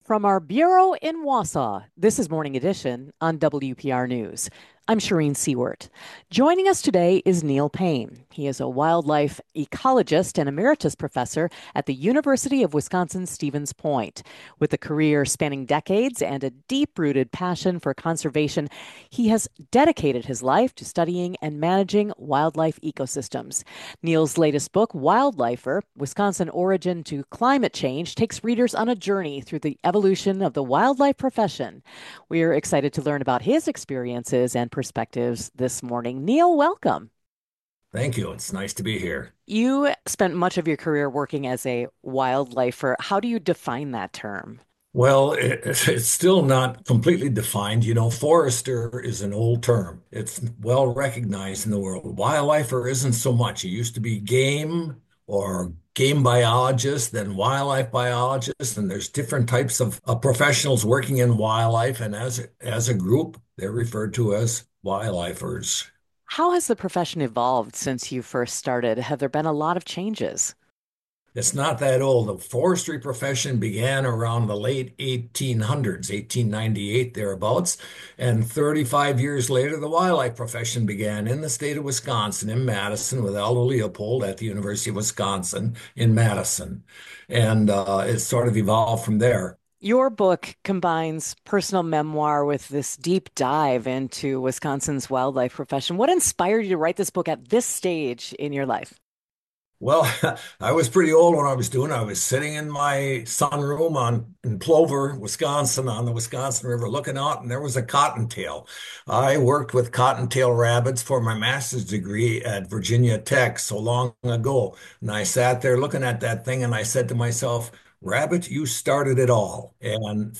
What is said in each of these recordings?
From our bureau in Wausau, this is Morning Edition on WPR News. I'm Shireen Seward. Joining us today is Neil Payne. He is a wildlife ecologist and emeritus professor at the University of Wisconsin-Stevens Point. With a career spanning decades and a deep-rooted passion for conservation, he has dedicated his life to studying and managing wildlife ecosystems. Neil's latest book, Wildlifer: Wisconsin Origin to Climate Change, takes readers on a journey through the evolution of the wildlife profession. We're excited to learn about his experiences and perspectives this morning. Neil, welcome. Thank you. It's nice to be here. You spent much of your career working as a wildlifer. How do you define that term? Well, it's still not completely defined. You know, forester is an old term. It's well recognized in the world. Wildlifer isn't so much. It used to be game or game biologist, then wildlife biologist, and there's different types of professionals working in wildlife. And as a group, they're referred to as wildlifers. How has the profession evolved since you first started? Have there been a lot of changes? It's not that old. The forestry profession began around the late 1800s, 1898 thereabouts, and 35 years later, the wildlife profession began in the state of Wisconsin, in Madison, with Aldo Leopold at the University of Wisconsin in Madison. And it sort of evolved from there. Your book combines personal memoir with this deep dive into Wisconsin's wildlife profession. What inspired you to write this book at this stage in your life? Well, I was pretty old when I was doing it. I was sitting in my sunroom in Plover, Wisconsin, on the Wisconsin River, looking out, and there was a cottontail. I worked with cottontail rabbits for my master's degree at Virginia Tech so long ago. And I sat there looking at that thing, and I said to myself, Rabbit, you started it all. And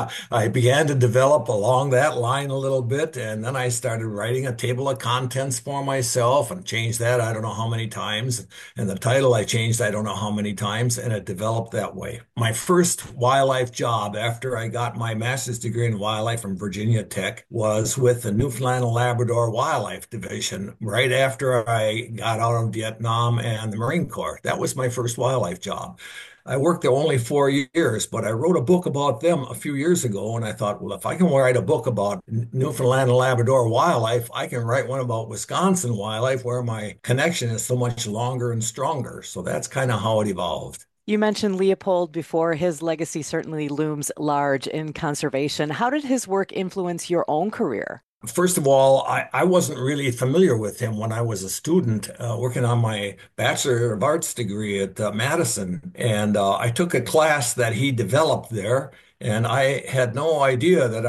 I began to develop along that line a little bit. And then I started writing a table of contents for myself and changed that I don't know how many times. And the title I changed I don't know how many times. And it developed that way. My first wildlife job after I got my master's degree in wildlife from Virginia Tech was with the Newfoundland and Labrador Wildlife Division right after I got out of Vietnam and the Marine Corps. That was my first wildlife job. I worked there only 4 years, but I wrote a book about them a few years ago, and I thought, well, if I can write a book about Newfoundland and Labrador wildlife, I can write one about Wisconsin wildlife, where my connection is so much longer and stronger. So that's kind of how it evolved. You mentioned Leopold before. His legacy certainly looms large in conservation. How did his work influence your own career? First of all, I wasn't really familiar with him when I was a student working on my Bachelor of Arts degree at Madison. And I took a class that he developed there. And I had no idea that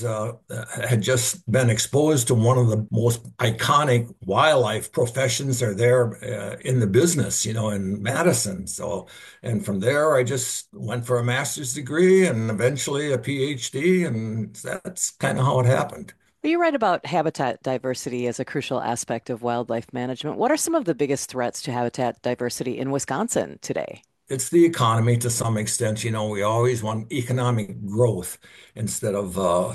had just been exposed to one of the most iconic wildlife professions are there in the business, you know, in Madison. So, and from there, I just went for a master's degree and eventually a PhD. And that's kind of how it happened. You write about habitat diversity as a crucial aspect of wildlife management. What are some of the biggest threats to habitat diversity in Wisconsin today? It's the economy to some extent. You know, we always want economic growth instead of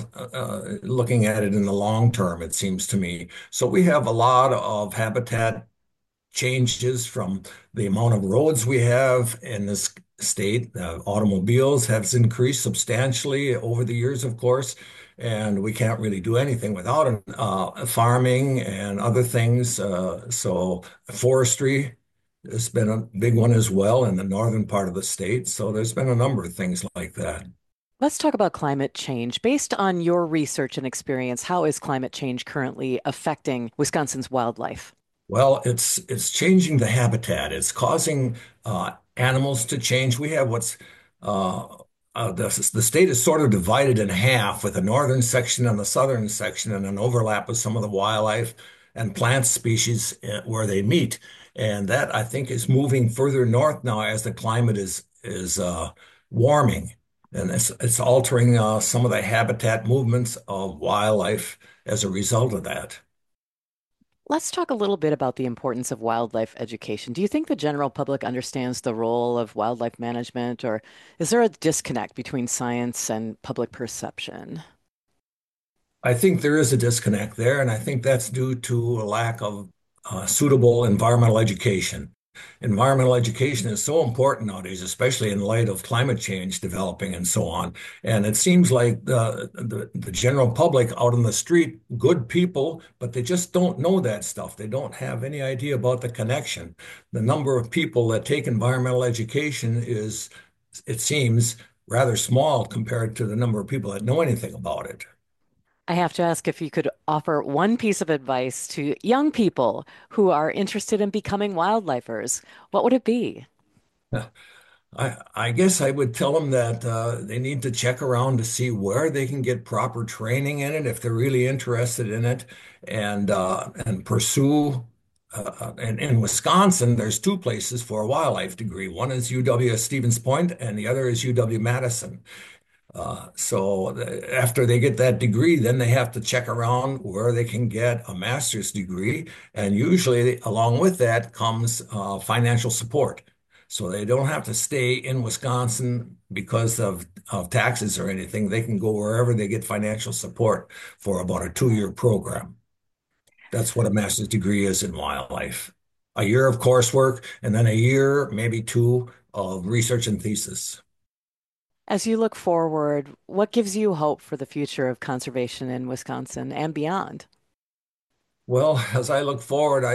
looking at it in the long term, it seems to me. So we have a lot of habitat changes from the amount of roads we have in this state. Automobiles have increased substantially over the years, of course, and we can't really do anything without it. Farming and other things. So forestry has been a big one as well in the northern part of the state. So there's been a number of things like that. Let's talk about climate change. Based on your research and experience, how is climate change currently affecting Wisconsin's wildlife? Well, it's changing the habitat. It's causing animals to change. We have what's uh, the state is sort of divided in half with a northern section and the southern section, and an overlap with some of the wildlife and plant species where they meet. And that I think is moving further north now as the climate is warming, and it's altering some of the habitat movements of wildlife as a result of that. Let's talk a little bit about the importance of wildlife education. Do you think the general public understands the role of wildlife management, or is there a disconnect between science and public perception? I think there is a disconnect there, and I think that's due to a lack of suitable environmental education. Environmental education is so important nowadays, especially in light of climate change developing and so on. And it seems like the general public out on the street, good people, but they just don't know that stuff. They don't have any idea about the connection. The number of people that take environmental education is, it seems, rather small compared to the number of people that know anything about it. I have to ask if you could offer one piece of advice to young people who are interested in becoming wildlifers. What would it be? I guess I would tell them that they need to check around to see where they can get proper training in it if they're really interested in it, and pursue. And in Wisconsin, there's two places for a wildlife degree. One is UW Stevens Point, and the other is UW-Madison. After they get that degree, then they have to check around where they can get a master's degree. And usually, along with that comes financial support. So they don't have to stay in Wisconsin because of taxes or anything. They can go wherever they get financial support for about a 2-year program. That's what a master's degree is in wildlife. A year of coursework and then a year, maybe two, of research and thesis. As you look forward, what gives you hope for the future of conservation in Wisconsin and beyond? Well, as I look forward,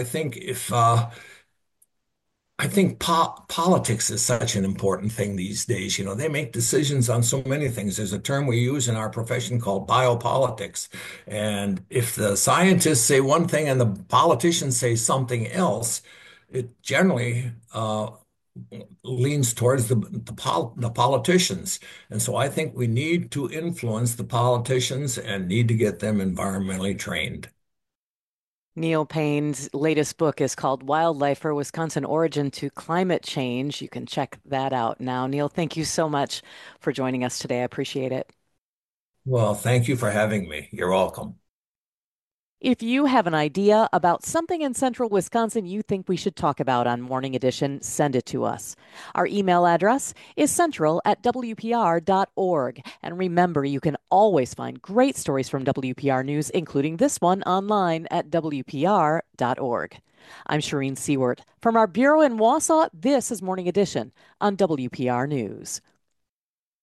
I think politics is such an important thing these days. You know, they make decisions on so many things. There's a term we use in our profession called biopolitics. And if the scientists say one thing and the politicians say something else, it generally leans towards the politicians. And so I think we need to influence the politicians and need to get them environmentally trained. Neil Payne's latest book is called Wildlifer: Wisconsin Origin to Climate Change. You can check that out now. Neil, thank you so much for joining us today. I appreciate it. Well, thank you for having me. You're welcome. If you have an idea about something in central Wisconsin you think we should talk about on Morning Edition, send it to us. Our email address is central@wpr.org. And remember, you can always find great stories from WPR News, including this one online at WPR.org. I'm Shireen Seward. From our bureau in Wausau, this is Morning Edition on WPR News.